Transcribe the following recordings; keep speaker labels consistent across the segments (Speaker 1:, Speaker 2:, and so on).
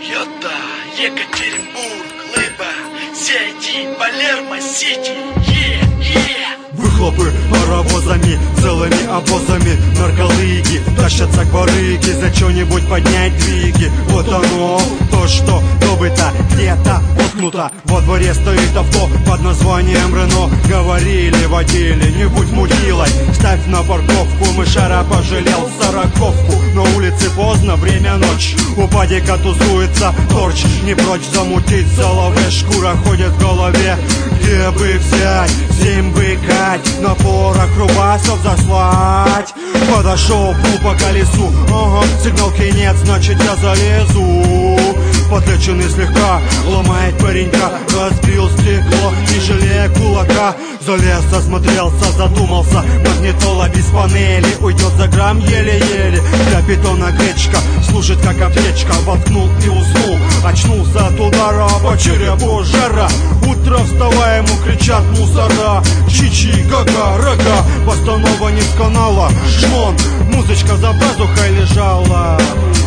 Speaker 1: Йота, Екатеринбург, Лыба, Сети, Палермо, Сити,
Speaker 2: Выхлопы паровозами, целыми обозами, нарколыги тащатся к барыге, за что-нибудь поднять двиги. Вот оно, то, что добыто, где-то воткнуто. Во дворе стоит авто под названием Рено. Говорили, водили, не будь мудилой, ставь на парковку. Мышара пожалел сороковку. На улице поздно, время ночь, у падика тусуется торч. Не прочь замутить соловей, шкура ходит в голове. Где бы взять, всем бы кать, на порох рубасов заслать. Подошел, пул по колесу, ага, сигналки нет, значит я залезу. Подлеченный слегка, ломает паренька, разбил стекло, не жалея кулака. Залез, осмотрелся, задумался, магнитола без панели, уйдет за грамм еле-еле. Для питона гречка, служит как аптечка, воткнул и уснул. Очнулся от удара по черепу жара. Утро вставая, ему кричат мусора. Чичи, гага, рога, постанова не с канала. Шмон, музычка за пазухой лежала.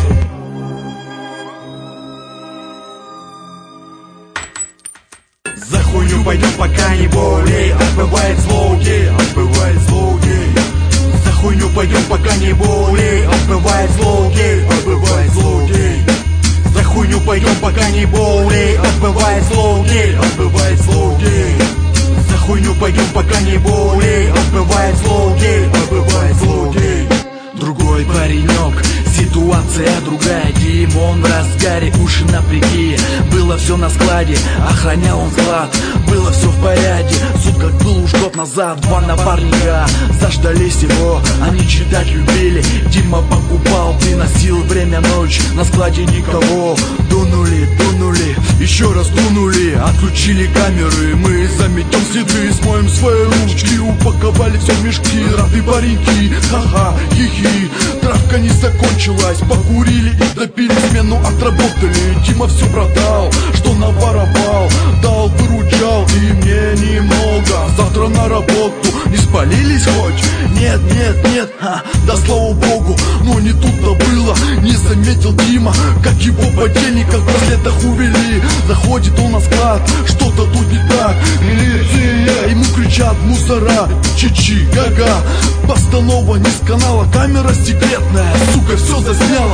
Speaker 2: За хуйню пойдем, пока не болей. Отбывает злоудей, отбывает злоудей. За хуйню пойдем, пока не болей. Отбывает злоудей, отбывает злоудей. За хуйню пойдем, пока не болей. Отбывает злоудей, отбывает злоудей. За хуйню пойдем, пока не болей. Отбывает злоудей, отбывает злоудей.
Speaker 3: Другой паренек, ситуация другая. Димон в разгаре, уши напряги. Было все на складе, охранял он склад. Было все в порядке, суд как был уж год назад. Два напарника заждались его, они читать любили. Дима покупал, приносил время ночь. На складе никого, дунули, дунули, еще раз дунули. Отключили камеры, мы заметем следы, смоем свои ручки. Упаковали все в мешки, рады пареньки, ха-ха, хихи. Травка не закончилась, покурили и допили, смену отработали. Дима все продал, что наворовал, дал, выручал и мне немного. Завтра на работу, не спалились хоть? Нет, нет, нет, да слава богу. Но не тут-то было, не заметил Дима, как его подельника в браслетах увели. Заходит он на склад, что-то тут не так. Милиция, ему кричат мусора. Чичи, гага, постанова не с канала, камера секретная, сука, все засняла.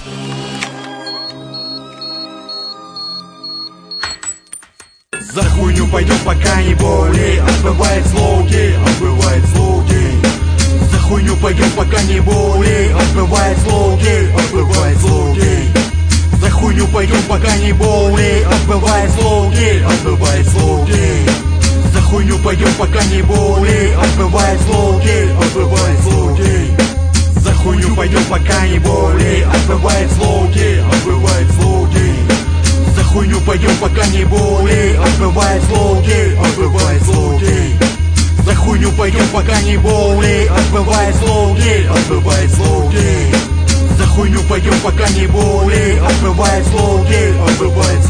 Speaker 2: За хуйню пойдем, пока не болей. Отбывает злоудей, отбывает злоудей. За хуйню пойдем, пока не болей. Отбывает злоудей, отбывает злоудей. За хуйню пойдем, пока не болей. Отбывает злоудей, отбывает злоудей. За хуйню пойдем, пока не болей. Отбывает злоудей, отбывает злоудей. За хуйню пойдем, пока не болей. Отбывает злоудей, отбывает злоудей. За хуйню пойдем, пока не болей. Отбывает злоудей, отбывает злоудей. За хуйню пойдем, пока не болей. Отбывает злоудей, отбывает злоудей. За хуйню пойдем, пока не болей. Отбывает злоудей, отбывает